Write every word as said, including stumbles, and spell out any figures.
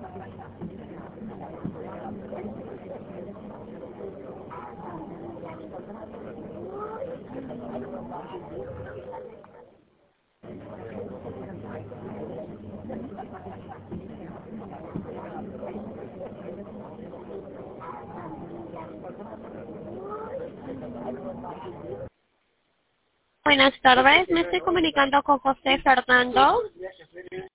Buenas tardes, me estoy comunicando con José Fernando.